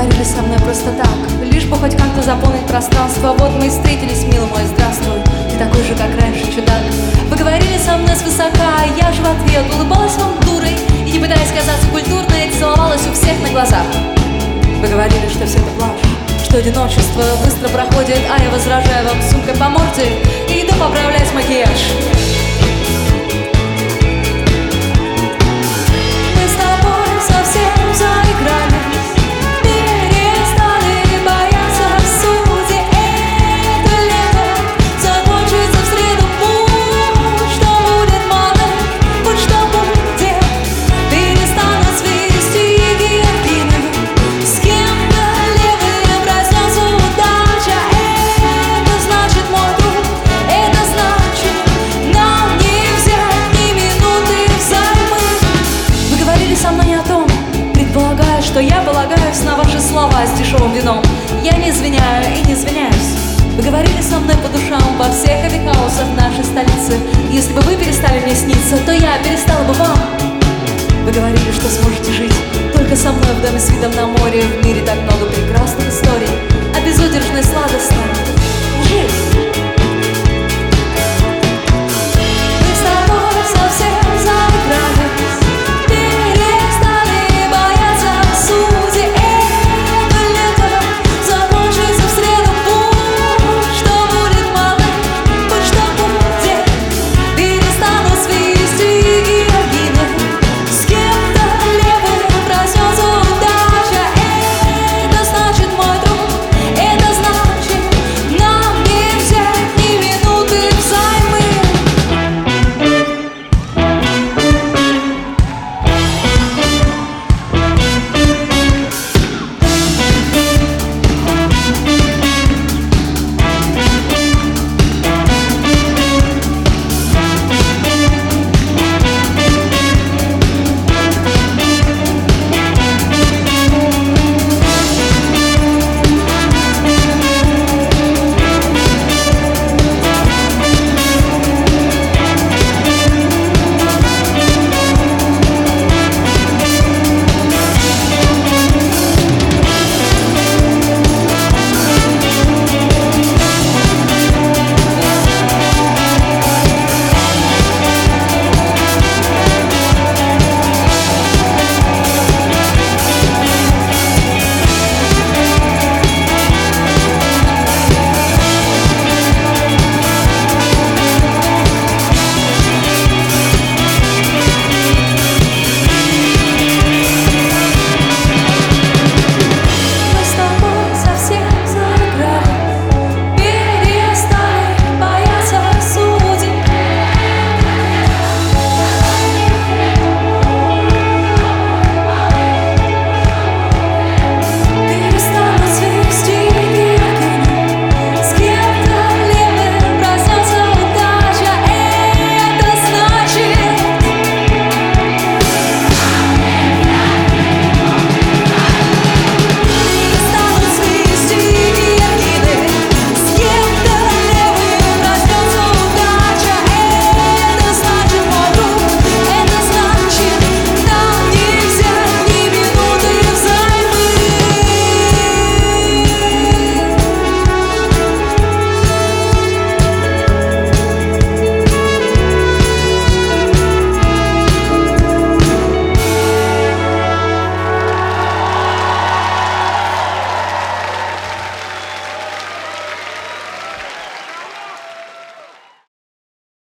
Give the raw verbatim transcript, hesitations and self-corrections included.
говорили со мной просто так, лишь бы хоть как-то заполнить пространство. Вот мы и встретились, милый мой, здравствуй. Ты такой же, как раньше, чудак. Вы говорили со мной свысока, я же в ответ улыбалась вам дурой и, не пытаясь казаться культурной, целовалась у всех на глазах. Вы говорили, что все это блажь, что одиночество быстро проходит, а я возражаю вам сумкой по морде и иду поправлять макияж. Мы с тобой совсем заигрались, перестали бояться сути. Это лето закончится в среду. Пусть что будет мало, пусть что будет. Перестань нас вести гиены, с кем-то левые проснется удача. Это значит, мой друг, это значит, нам не взять ни минуты взаймы. Вы говорили со мной не о том, предполагая, что я полагаюсь на ваши слова с дешевым вином. Я не извиняю и не извиняюсь. Вы говорили со мной по душам во всех авикаусах нашей столицы. Если бы вы перестали мне сниться, то я перестала бы вам. Вы говорили, что сможете жить только со мной в доме с видом на море. В мире так много